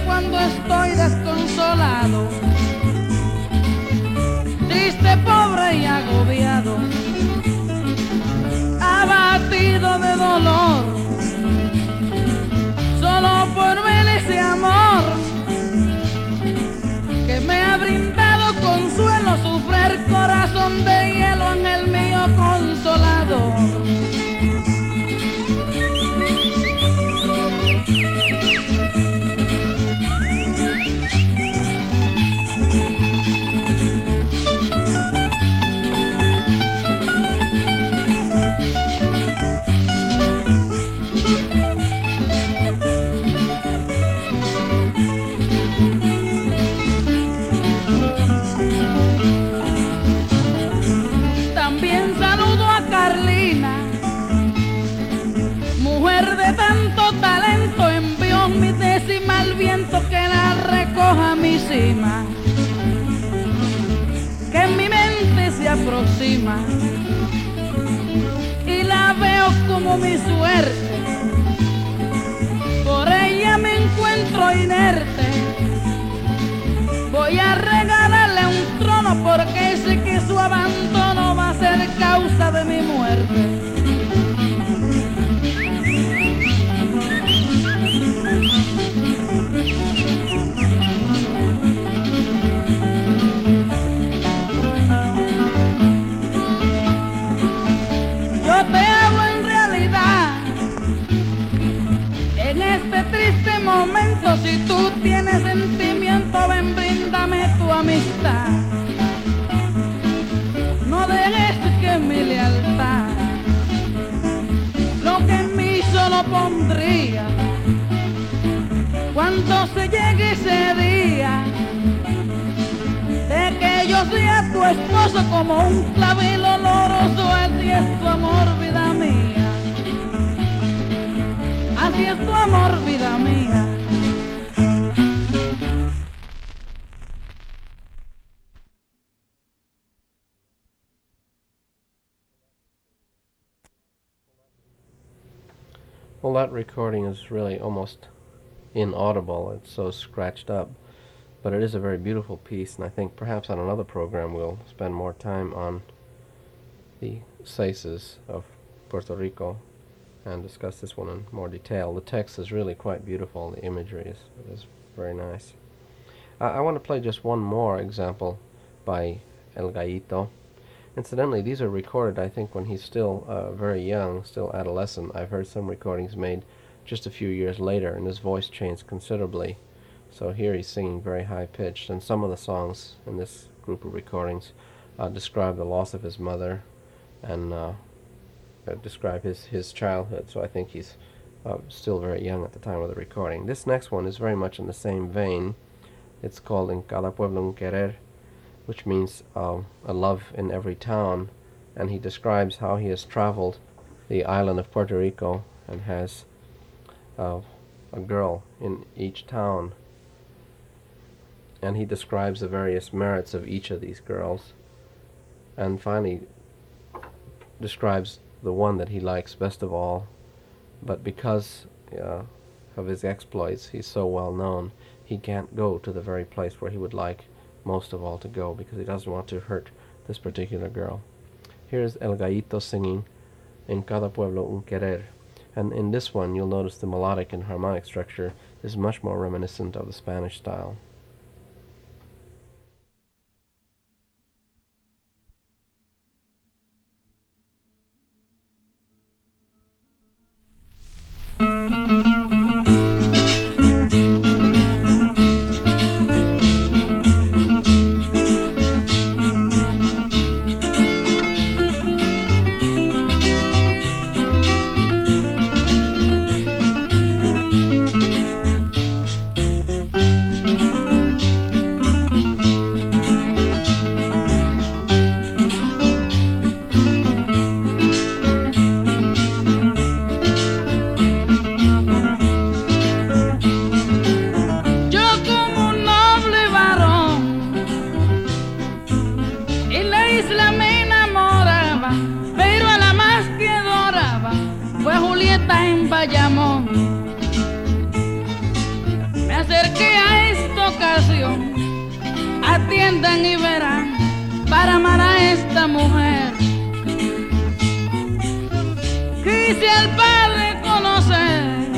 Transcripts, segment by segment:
cuando estoy desconsolado, triste, pobre y agobiado, abatido de dolor, solo por ver ese amor que me ha brindado consuelo, sufrir corazón de hielo en el mío consolador. Talento envió mi décima al viento que la recoja mi cima, que en mi mente se aproxima y la veo como mi suerte. Por ella me encuentro inerte, voy a regalarle un trono porque sé que su abandono va a ser causa de mi muerte. Momento, si tú tienes sentimiento, ven, bríndame tu amistad. No dejes que mi lealtad, lo que en mí solo pondría, cuando se llegue ese día, de que yo sea tu esposo como un clavel oloroso. Así es tu amor, vida mía. Así es tu amor, vida mía. Well, that recording is really almost inaudible. It's so scratched up. But it is a very beautiful piece, and I think perhaps on another program we'll spend more time on the seises of Puerto Rico and discuss this one in more detail. The text is really quite beautiful. The imagery is very nice. I want to play just one more example by El Gallito. Incidentally, these are recorded, I think, when he's still very young, still adolescent. I've heard some recordings made just a few years later, and his voice changed considerably. So here he's singing very high-pitched, and some of the songs in this group of recordings describe the loss of his mother and describe his childhood. So I think he's still very young at the time of the recording. This next one is very much in the same vein. It's called En Cada Pueblo Un Querer, which means a love in every town, and he describes how he has traveled the island of Puerto Rico and has a girl in each town, and he describes the various merits of each of these girls, and finally describes the one that he likes best of all, but because of his exploits, he's so well known, he can't go to the very place where he would like most of all to go, because he doesn't want to hurt this particular girl. Here's El Gallito singing En Cada Pueblo Un Querer, and in this one you'll notice the melodic and harmonic structure is much more reminiscent of the Spanish style. Me acerqué entiendan y verán para amar a esta mujer. Quise al Padre conocer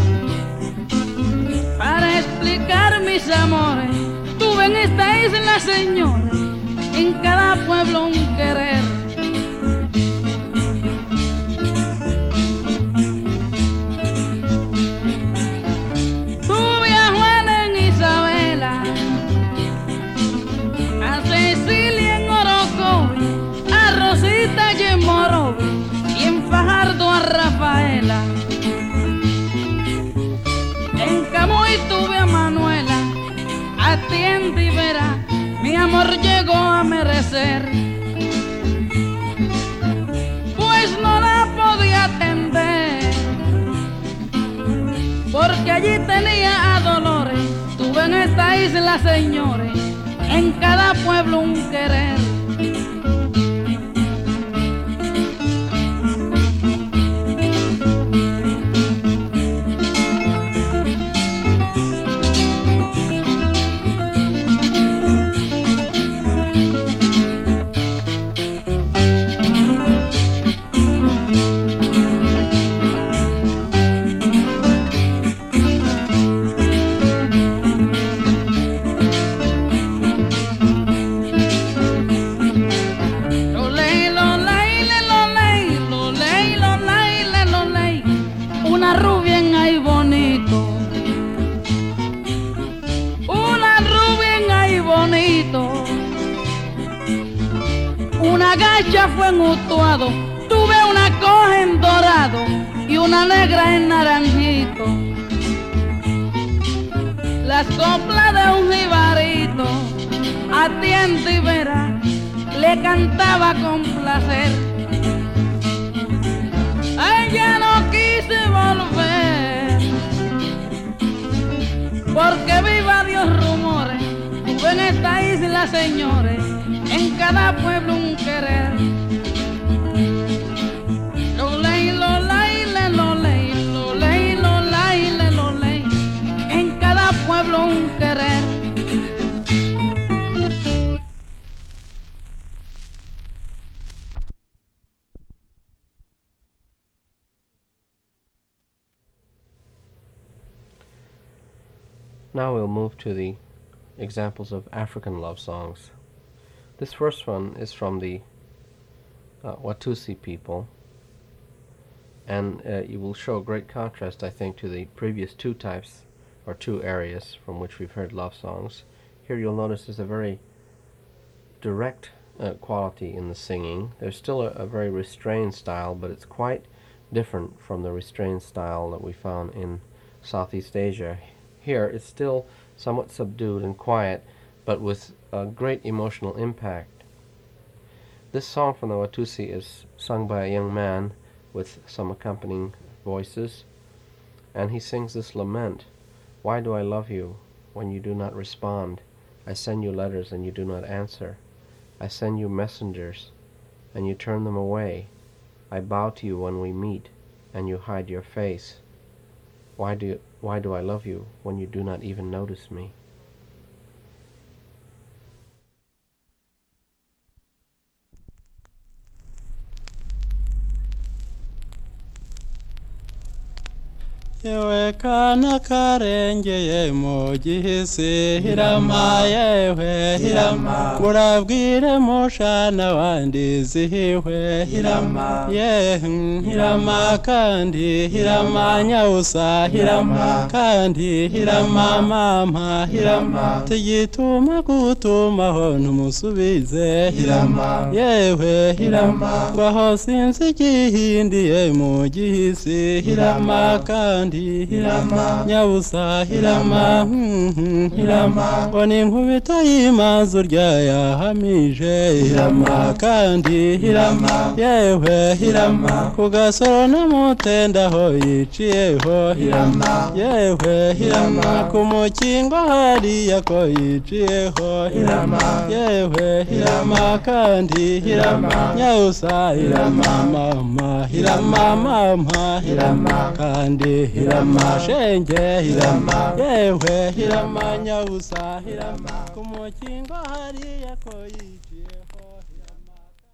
para explicar mis amores. Tuve en esta isla, señores, en cada pueblo un querer. Tuve a Juana en Isabela, a Cecilia en Orocovi, a Rosita y en Morovi, y en Fajardo a Rafaela. En Camuy tuve a Manuela, atiende y verá, mi amor llegó a merecer. Pues no la podía atender, porque allí tenía a Dolores. Tuve en esta isla, señores, en cada pueblo un querer. Una gacha fue en Utuado, tuve una coja en Dorado y una negra en Naranjito. Las coplas de un jibarito, atiende y verá, le cantaba con placer. A ella no quise volver, porque viva Dios rumores, tuve en esta isla, señores, en cada pueblo un querer. Lo ley, lo ley, lo ley, lo ley, lo ley, lo ley, en cada pueblo un querer. Now we'll move to the examples of African love songs. This first one is from the Watusi people, and it will show a great contrast, I think, to the previous two types or two areas from which we've heard love songs. Here you'll notice there's a very direct quality in the singing. There's still a very restrained style, but it's quite different from the restrained style that we found in Southeast Asia. Here it's still somewhat subdued and quiet, but with a great emotional impact. This song from the Watusi is sung by a young man with some accompanying voices, and he sings this lament. Why do I love you when you do not respond? I send you letters and you do not answer. I send you messengers and you turn them away. I bow to you when we meet and you hide your face. Why do I love you when you do not even notice me? Yewe kana karengeye mu gihisi hirama yewe hirama murabwire mushana wandi zihiwe hirama ye hirama kandi hirama nyausa hirama kandi hirama mama hirama tigituma gutuma ho ntumusubize hirama yewe hirama baho sinzi gihindiye mu gihisi hirama kandi hirama nyabusa hirama hirama oni nkubita y'imanzu ryayahamije hirama kandi hirama yewe hirama ku gasoro n'umutendaho yiciyeho hirama yewe hirama ku mukingo hariya ko yiciyeho hirama yewe hirama kandi hirama nyabusa hirama mama hirama mama hirama kandi hirama shenge hirama yewe hirama nyabusa hirama kumukingo hariya ko yiciyeho hirama.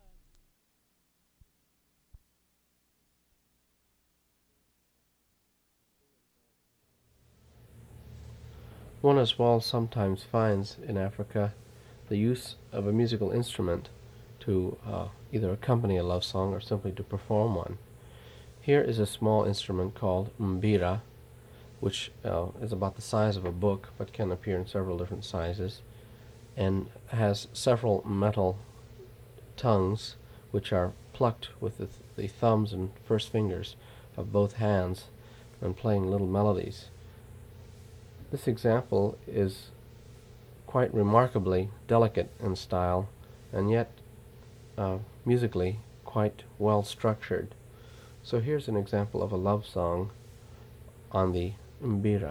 One as well sometimes finds in Africa the use of a musical instrument to either accompany a love song or simply to perform one. Here is a small instrument called mbira, which is about the size of a book but can appear in several different sizes, and has several metal tongues which are plucked with the thumbs and first fingers of both hands and playing little melodies. This example is quite remarkably delicate in style and yet musically quite well structured. So here's an example of a love song on the mbira.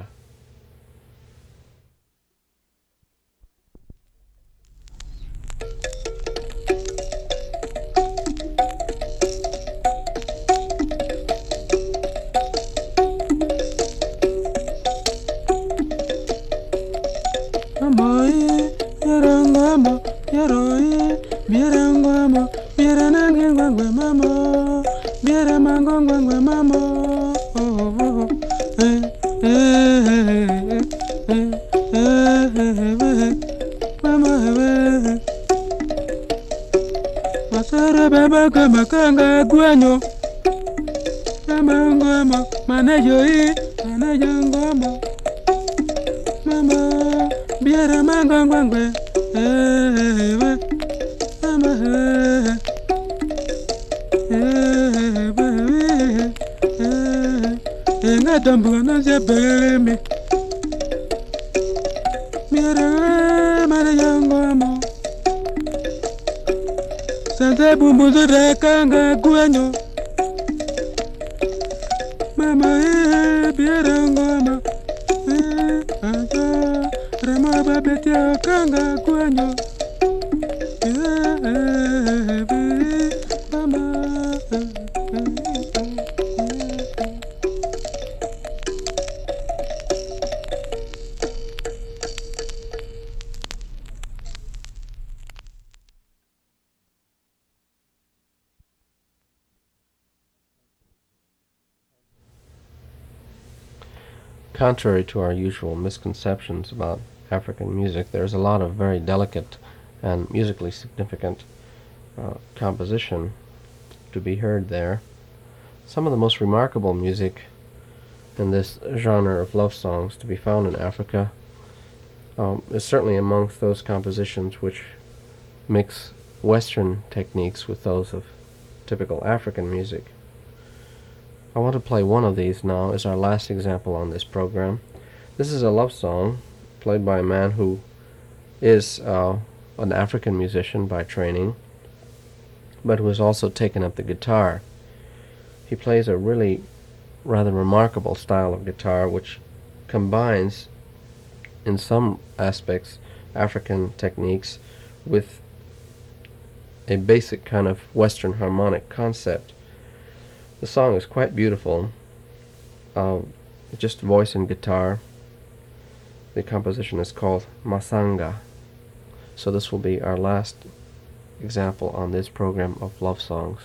Makanga guanyo mama manajo ngoma mama biara mangangwe mama ngatambuka nazebeleme biara manajo ngoma Sante bumbuzu rekanga guanyo mama biara ngoma rema babetia kanga guanyo mama. Contrary to our usual misconceptions about African music, there's a lot of very delicate and musically significant composition to be heard there. Some of the most remarkable music in this genre of love songs to be found in Africa is certainly amongst those compositions which mix Western techniques with those of typical African music. I want to play one of these now as our last example on this program. This is a love song played by a man who is an African musician by training, but who has also taken up the guitar. He plays a really rather remarkable style of guitar which combines, in some aspects, African techniques with a basic kind of Western harmonic concept. The song is quite beautiful, just voice and guitar. The composition is called Masanga. So this will be our last example on this program of love songs.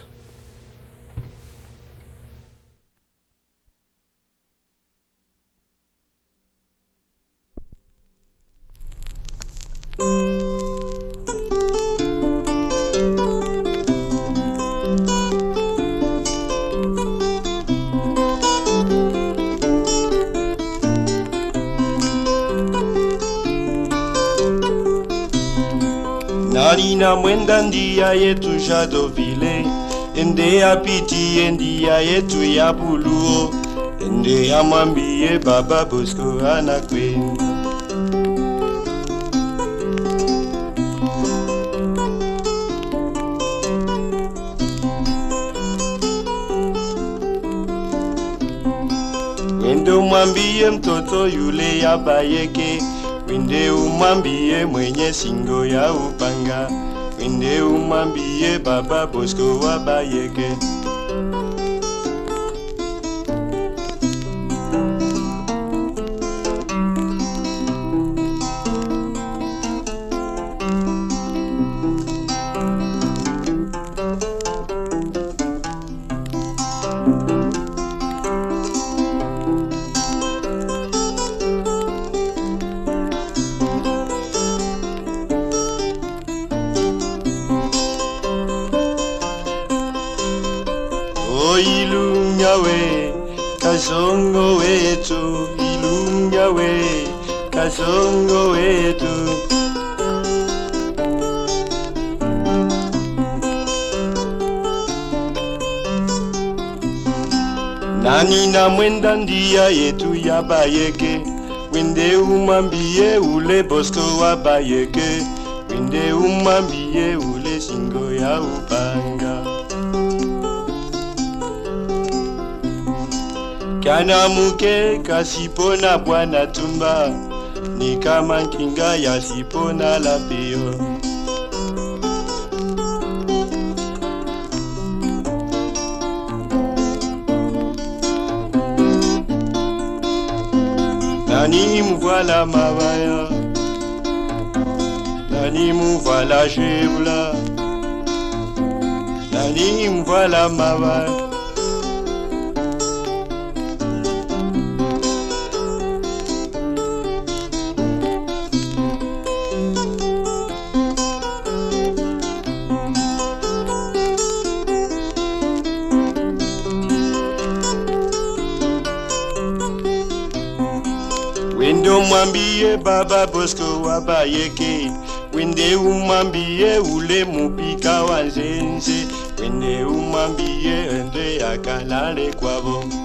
Narina mwenda ndia yetu Shadovile, ende ya piti ndia yetu ya Buluo, ende ya mwambie Baba Bosco anakwenda. Ende umwambie mtoto yule ya Bayeke, wende umwambie mwenye singo ya upanga, wende umwambie Baba Bosco wa Bayeke. Oh ilunga we kasongo wetu, ilunga we kasongo wetu. Nani na mwenda ndia yetu ya Bayeke, wende umambie ule Bosco wa Bayeke, wende umambie ule Singo ya Upanga. Kana muke kasipona Bwana Tumba, ni kama kinga ya sipona la peo. Nani mvoila mabaya, nani mvoila jebla, nani mvoila mabaya. Wende umambie Baba Bosco wa Bayeke, wende umambie ule Mupika wa Nzenze, wende umambie ende akalale kwabo.